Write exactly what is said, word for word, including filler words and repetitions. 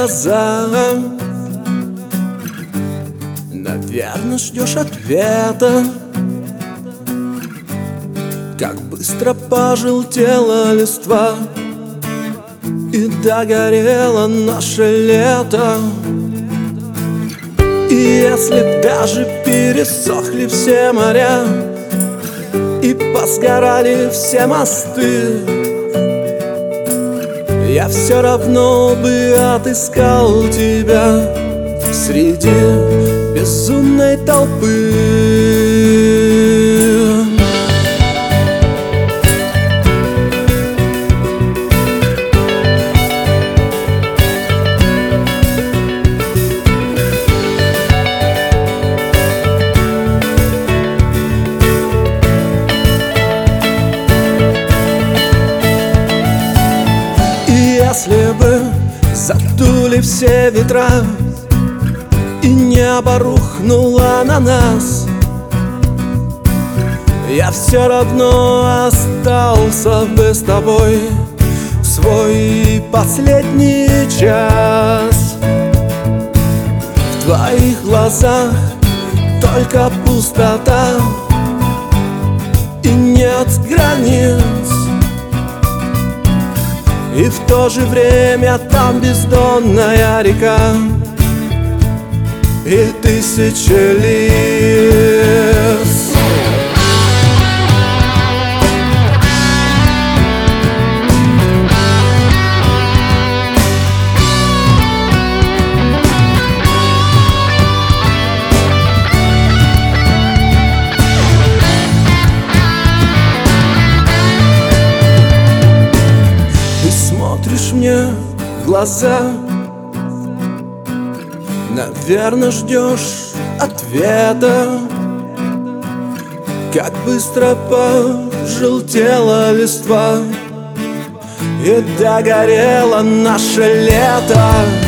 глаза. Наверно, ждешь ответа. Как быстро пожелтела листва и догорело наше лето. И если даже пересохли все моря и посгорали все мосты, я все равно бы отыскал тебя среди безумной толпы. Если бы задули все ветра и небо рухнуло на нас, я все равно остался бы с тобой в свой последний час. В твоих глазах только пустота и нет границ. И в то же время там бездонная река и тысячи лиц. Смотришь мне в глаза, наверно, ждешь ответа. Как быстро пожелтела листва и догорело наше лето.